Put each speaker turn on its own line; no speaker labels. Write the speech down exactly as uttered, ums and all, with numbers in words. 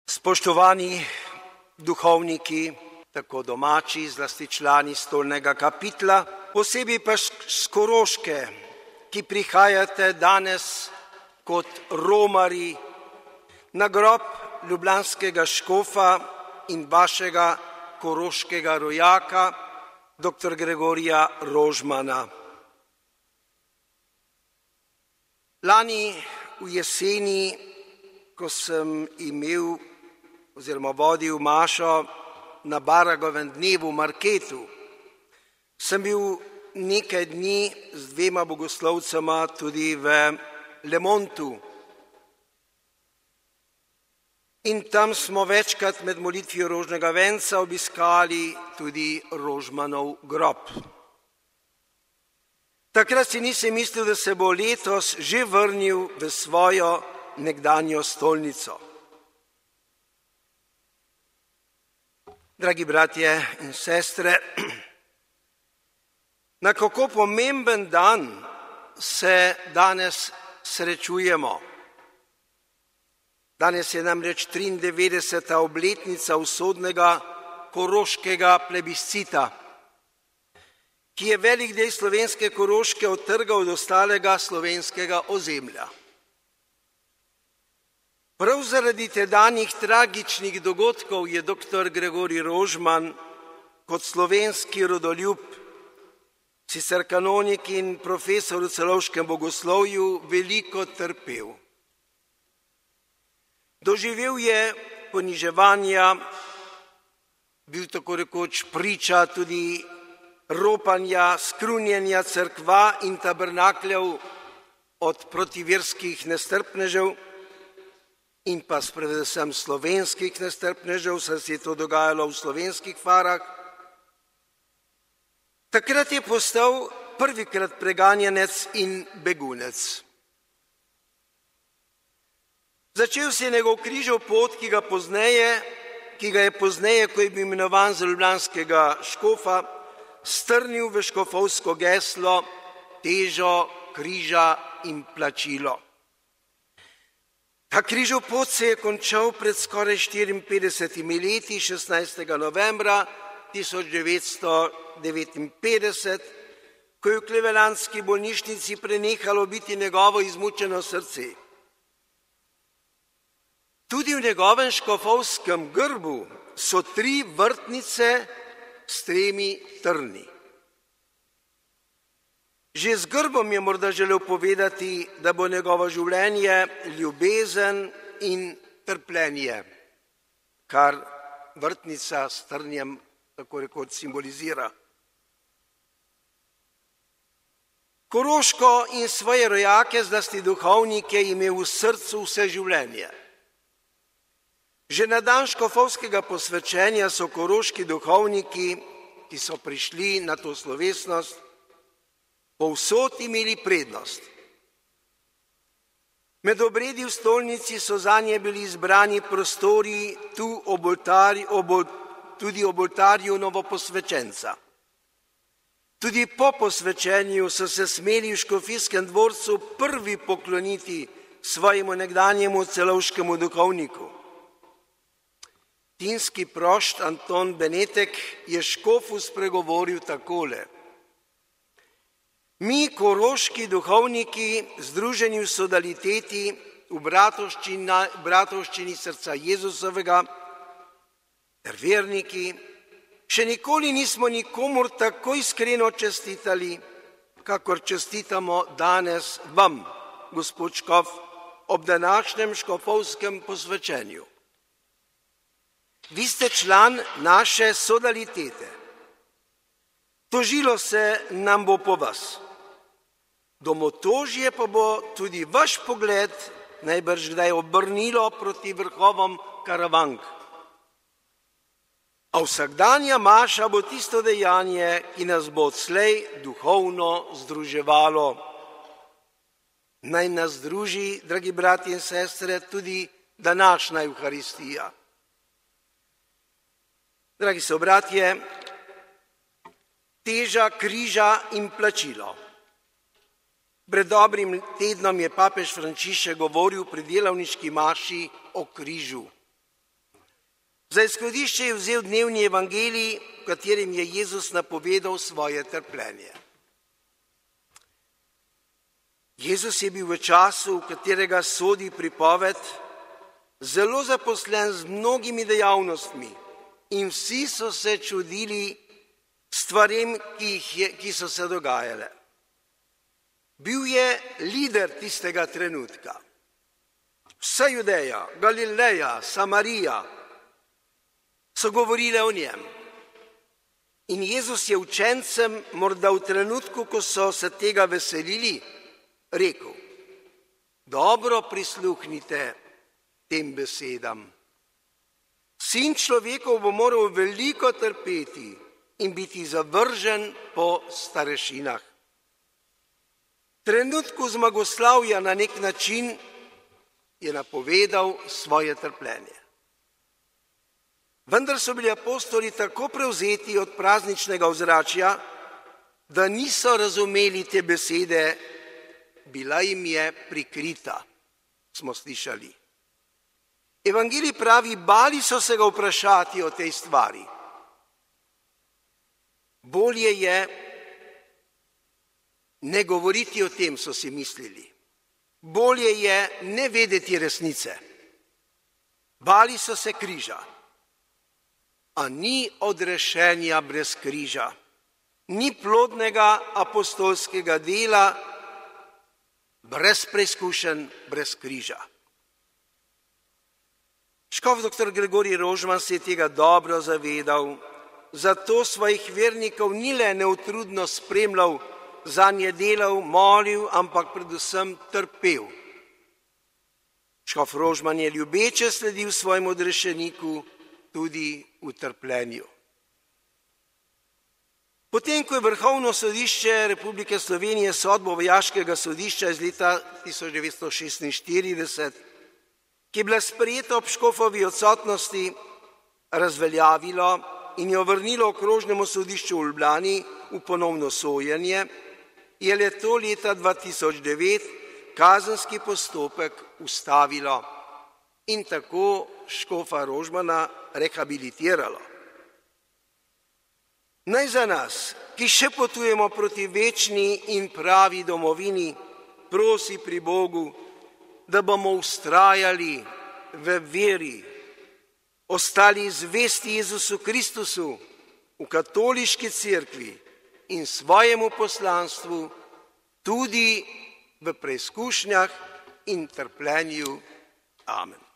Spoštovani duhovniki, tako domači, zlasti člani stolnega kapitla, posebej pa s Koroške, ki prihajate danes kot romarji na grob ljubljanskega škofa in vašega koroškega rojaka, doktor Gregorija Rožmana. Lani v jeseni, ko sem imel oziroma vodil mašo na Baragovem dnevu Marketu, sem bil nekaj dni z dvema bogoslovcema tudi v Lemontu. In tam smo večkrat med molitvijo rožnega venca obiskali tudi Rožmanov grob. Takrat si nisem mislil, da se bo letos že vrnil v svojo nekdanjo stolnico. Dragi bratje in sestre, na kako pomemben dan se danes srečujemo. Danes je namreč triindevetdeseta obletnica usodnega koroškega plebiscita, ki je velik del slovenske Koroške odtrgal od ostalega slovenskega ozemlja. Prav zaradi tedanjih tragičnih dogodkov je doktor Gregorij Rožman kot slovenski rodoljub, sicer kanonik in profesor v celovškem bogoslovju, veliko trpel. Doživel je poniževanja, bil tako rekoč priča tudi ropanja, skrunjenja cerkva in tabernakljev od protiverskih nestrpnežev in pa predvsem slovenskih nestrpnežev, saj se je to dogajalo v slovenskih farah. Takrat je postal prvikrat preganjanec in begunec. Začel se je njegov križev pot, ki ga pozneje, ki ga je pozneje, ko je bil imenovan za ljubljanskega škofa, strnil v škofovsko geslo težo križa in plačilo. Ta križev pot se je končal pred skoraj štiriinpetdesetimi leti, šestnajstega novembra tisoč devetsto devetinpetdeset, ko je v klevelandski bolnišnici prenehalo biti njegovo izmučeno srce. Tudi v njegovem škofovskem grbu so tri vrtnice s tremi trni. Že z grbom je morda želel povedati, da bo njegovo življenje ljubezen in trpljenje, kar vrtnica s trnjem tako rekoč simbolizira. Koroško in svoje rojake, zlasti duhovnike, je imel v srcu vse življenje. Že na dan škofovskega posvečenja so koroški duhovniki, ki so prišli na to slovesnost, povsod imeli prednost. Med obredi v stolnici so zanje bili izbrani prostori tu ob oltarju, ob, tudi ob oltarju novoposvečenca. Tudi po posvečenju so se smeli v škofijskem dvorcu prvi pokloniti svojemu nekdanjemu celovškemu duhovniku. Tinski prošt Anton Benetek je škofu spregovoril takole: Mi, koroški duhovniki, združeni v sodaliteti, v bratovščini srca Jezusovega, ter verniki, še nikoli nismo nikomur tako iskreno čestitali, kakor čestitamo danes vam, gospod škof, ob današnjem škofovskem posvečenju. Vi ste član naše sodalitete. Tožilo se nam bo po vas. Domotožje pa bo tudi vaš pogled najbrž kdaj obrnilo proti vrhovom Karavank. A vsakdanja maša bo tisto dejanje, ki nas bo odslej duhovno združevalo. Naj nas združi, dragi bratje in sestre, tudi današnja Evharistija. Dragi sobratje, teža križa in plačilo. Pred dobrim tednom je papež Frančišek govoril pri delavniški maši o križu. Za izhodišče je vzel dnevni evangelij, v katerem je Jezus napovedal svoje trpljenje. Jezus je bil v času, v katerega sodi pripoved, zelo zaposlen z mnogimi dejavnostmi in vsi so se čudili stvarem, ki, jih je, ki so se dogajale. Bil je lider tistega trenutka. Vsa Judeja, Galileja, Samarija so govorile o njem. In Jezus je učencem, morda v trenutku, ko so se tega veselili, rekel: dobro prisluhnite tem besedam. Sin človekov bo moral veliko trpeti in biti zavržen po starešinah. V trenutku zmagoslavja na nek način je napovedal svoje trpljenje. Vendar so bili apostoli tako prevzeti od prazničnega ozračja, da niso razumeli te besede, bila jim je prikrita, smo slišali. Evangelij pravi, bali so se ga vprašati o tej stvari. Bolje je ne govoriti o tem, so si mislili. Bolje je ne vedeti resnice. Bali so se križa. A ni odrešenja brez križa. Ni plodnega apostolskega dela brez preizkušenj, brez križa. Škof doktor Gregorij Rožman se je tega dobro zavedal, zato svojih vernikov ni le neutrudno spremljal, zanje delal, molil, ampak predvsem trpel. Škof Rožman je ljubeče sledil svojemu odrešeniku tudi v trpljenju. Potem, ko je Vrhovno sodišče Republike Slovenije sodbo vojaškega sodišča iz leta tisoč devetsto šestinštirideset, ki je bila sprejeta ob škofovi odsotnosti, razveljavilo in jo vrnilo okrožnemu sodišču v Ljubljani v ponovno sojenje, je le to leta dva tisoč devet kazenski postopek ustavilo in tako škofa Rožmana rehabilitiralo. Naj za nas, ki še potujemo proti večni in pravi domovini, prosi pri Bogu, da bomo vztrajali v veri, ostali zvesti Jezusu Kristusu v katoliški cerkvi in svojemu poslanstvu tudi v preizkušnjah in trpljenju. Amen.